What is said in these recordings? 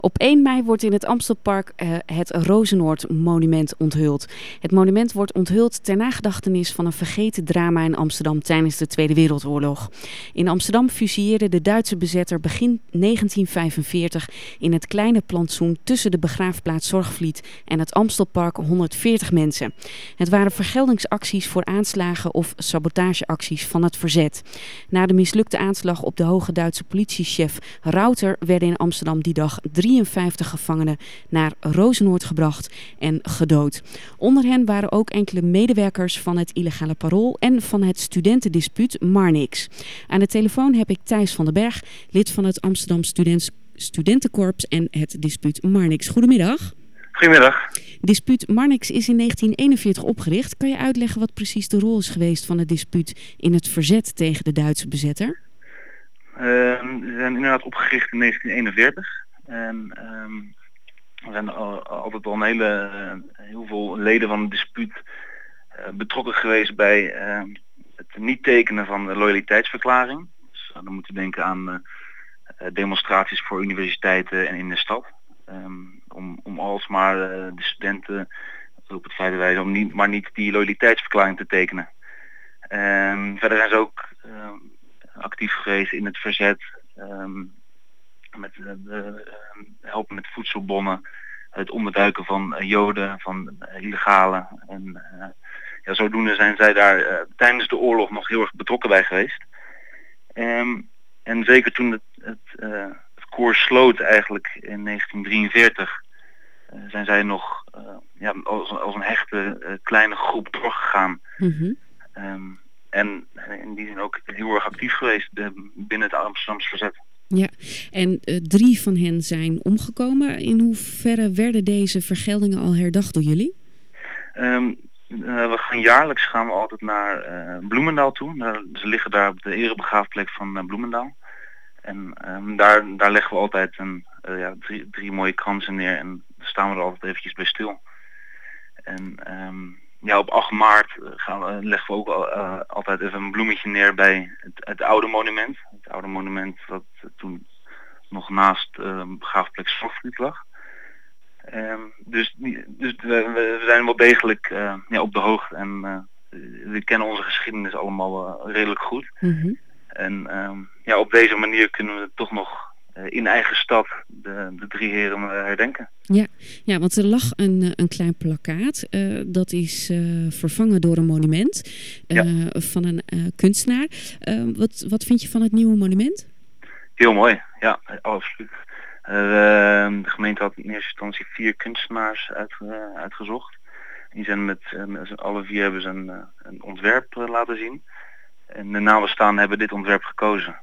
Op 1 mei wordt in het Amstelpark het Rozenoord-monument onthuld. Het monument wordt onthuld ter nagedachtenis van een vergeten drama in Amsterdam tijdens de Tweede Wereldoorlog. In Amsterdam fusieerde de Duitse bezetter begin 1945 in het kleine plantsoen tussen de begraafplaats Zorgvliet en het Amstelpark 140 mensen. Het waren vergeldingsacties voor aanslagen of sabotageacties van het verzet. Na de mislukte aanslag op de hoge Duitse politiechef Rauter werden in Amsterdam die dag 53 gevangenen naar Rozenoord gebracht en gedood. Onder hen waren ook enkele medewerkers van het Illegale Parool en van het studentendispuut Marnix. Aan de telefoon heb ik Thijs van den Berg, lid van het Amsterdam Studentenkorps en het dispuut Marnix. Goedemiddag. Goedemiddag. Dispuut Marnix is in 1941 opgericht. Kan je uitleggen wat precies de rol is geweest van het dispuut in het verzet tegen de Duitse bezetter? Ze zijn inderdaad opgericht in 1941. En er zijn altijd al heel veel leden van het dispuut betrokken geweest bij het niet tekenen van de loyaliteitsverklaring. Dus dan moeten we denken aan demonstraties voor universiteiten en in de stad. Om alsmaar de studenten op het feit te wijzen om niet die loyaliteitsverklaring te tekenen. Verder zijn ze ook actief geweest in het verzet, met helpen met voedselbonnen, het onderduiken van Joden, van illegalen. En zodoende zijn zij daar tijdens de oorlog nog heel erg betrokken bij geweest. En zeker toen het koers sloot eigenlijk in 1943, zijn zij nog als een hechte kleine groep doorgegaan. Mm-hmm. En in die zin ook heel erg actief geweest binnen het Amsterdamse verzet. Ja, en 3 van hen zijn omgekomen. In hoeverre werden deze vergeldingen al herdacht door jullie? Jaarlijks gaan we altijd naar Bloemendaal toe. Ze liggen daar op de erebegraafplek van Bloemendaal. En daar leggen we altijd drie mooie kransen neer en staan we er altijd eventjes bij stil. En op 8 maart leggen we ook altijd even een bloemetje neer bij het oude monument. Het oude monument dat toen nog naast begraafplek Zorgvliet lag. Dus we zijn wel degelijk op de hoogte en we kennen onze geschiedenis allemaal redelijk goed. Mm-hmm. En op deze manier kunnen we toch nog in eigen stad de 3 heren herdenken. Ja, want er lag een klein plakkaat. Dat is vervangen door een monument van een kunstenaar. Wat vind je van het nieuwe monument? Heel mooi, ja, absoluut. De gemeente had in eerste instantie 4 kunstenaars uitgezocht. Die zijn met alle 4 hebben ze een ontwerp laten zien. En de nabestaanden hebben dit ontwerp gekozen.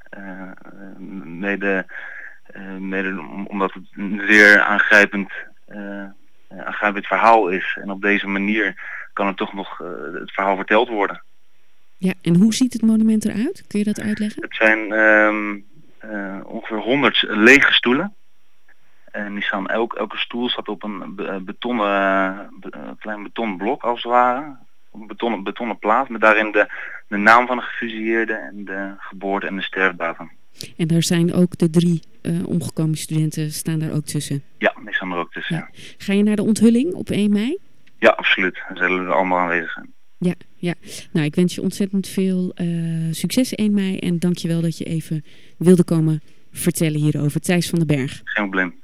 Mede omdat het een zeer aangrijpend verhaal is. En op deze manier kan er toch nog het verhaal verteld worden. Ja, en hoe ziet het monument eruit? Kun je dat uitleggen? Het zijn ongeveer 100 lege stoelen. En die staan elke stoel staat op een klein betonnen blok als het ware. Een betonnen plaat met daarin de naam van de gefusilleerde en de geboorte en de sterfdatum. En daar zijn ook de 3 omgekomen studenten staan daar ook tussen? Ja, die staan er ook tussen. Ja. Ga je naar de onthulling op 1 mei? Ja, absoluut. We zullen er allemaal aanwezig zijn. Ja. Nou, ik wens je ontzettend veel succes 1 mei en dank je wel dat je even wilde komen vertellen hierover. Thijs van den Berg. Geen probleem.